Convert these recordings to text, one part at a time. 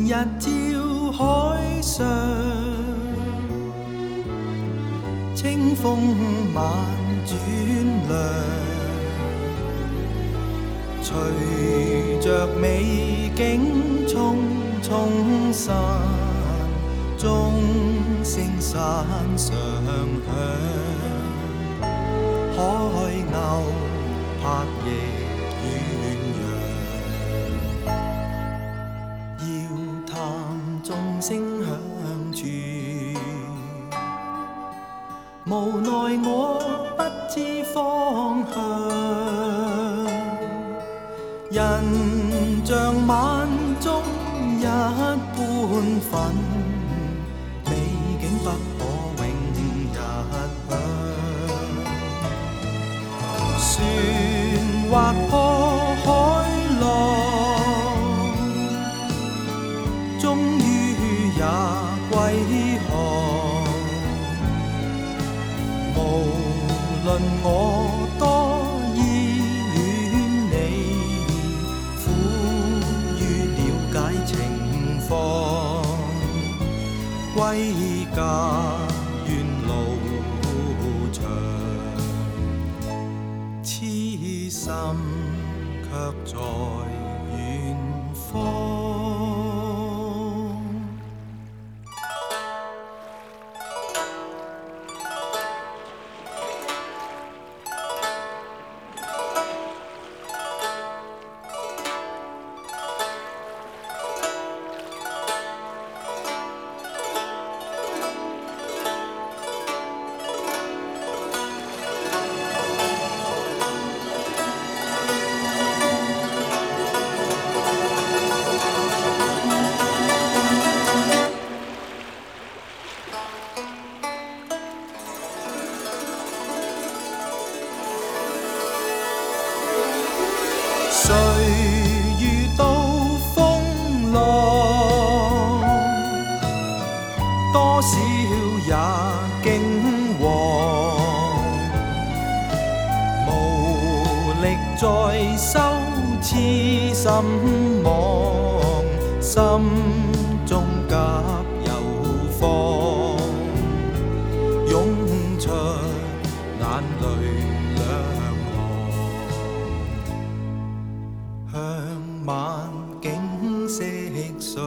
日照海上，清风晚转凉，随着美景匆匆散，钟声山上响，海鸥拍翼远扬，要探众声响处，无奈我不知方向，人像晚中一般粉，美景不可永日享。船划破海浪，终于也归航。无论我多依恋你，苦于了解情況，歸家願路長，痴心卻在遠方。谁遇到风浪，多少也惊惶，无力再收痴心妄，心中急又慌，涌出眼泪两行，向晚景色碎，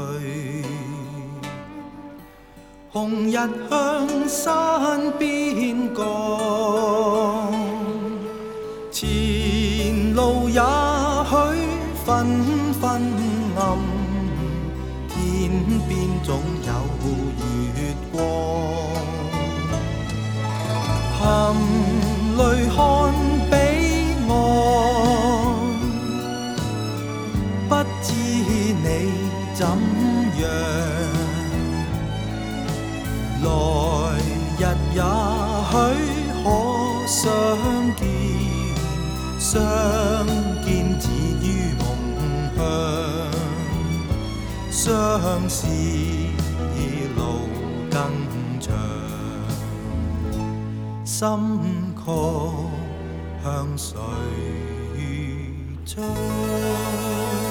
红日向山邊降，前路也許紛紛暗，天邊總有月光，含淚看彼岸，不知你怎樣，來日也許可相見，相見只於夢鄉，相思路更長，心曲向誰唱？